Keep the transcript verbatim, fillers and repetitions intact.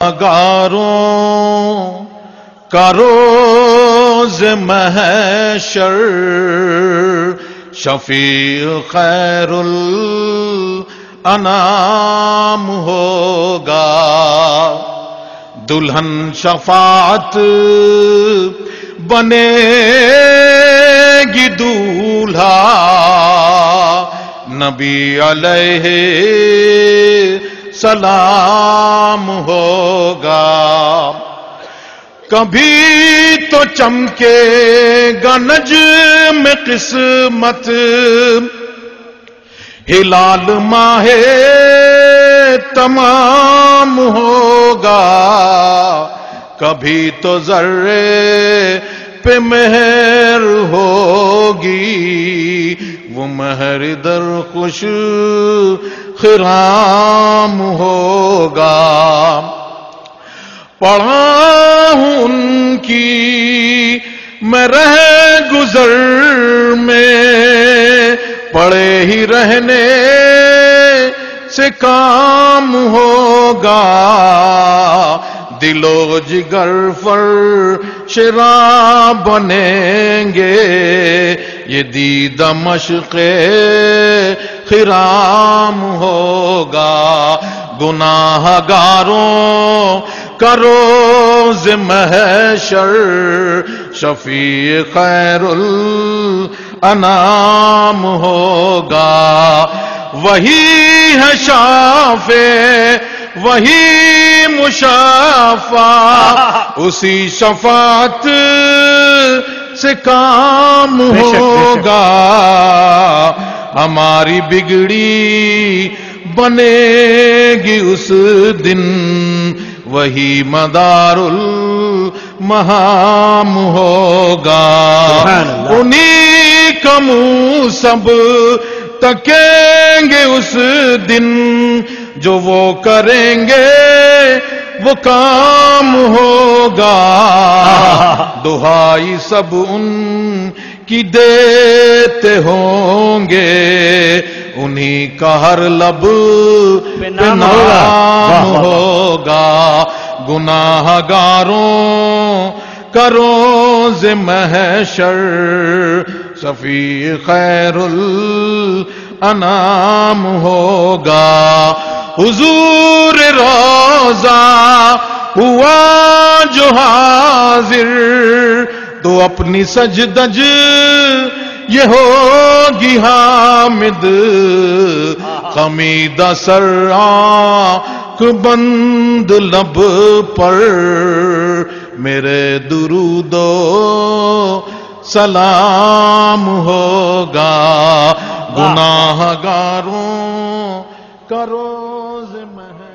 گاروں کا روز محشر شفیع خیر الانام ہوگا، دلہن شفاعت بنے گی دولہا، نبی علیہ سلام ہوگا۔ کبھی تو چمکے گا نجم قسمت، ہلال ماہ تمام ہوگا، کبھی تو ذرے پہ مہر ہوگی، وہ مہر در خوش خرام ہوگا۔ پڑھا ہوں ان کی میں رہ گزر میں، پڑے ہی رہنے سے کام ہوگا، دل و جگر فرشراں بنیں گے، یہ دیدہ مشق خرام ہوگا۔ گناہ گاروں کا روز محشر شفیع خیر الانام ہوگا، وہی ہے شافع وہی مشافع، اسی شفاعت سے کام ہوگا، ہماری بگڑی بنے گی اس دن، وہی مدار المہام ہوگا۔ انہی کا منہ سب تکیں گے اس دن، جو وہ کریں گے وہ کام ہوگا، دہائی سب ان کی دیتے ہوں گے، انہی کا ہر لب پہ نام ہوگا۔ گناہ گاروں کا روز محشر شفیع خیر الانام ہوگا، حضور روضہ ہوا جو حاضر، تو اپنی سجدج یہ ہوگی حامد، خمیدہ سر آنکھ بند لب پر، میرے درود و سلام ہوگا۔ گناہ گاروں کا روز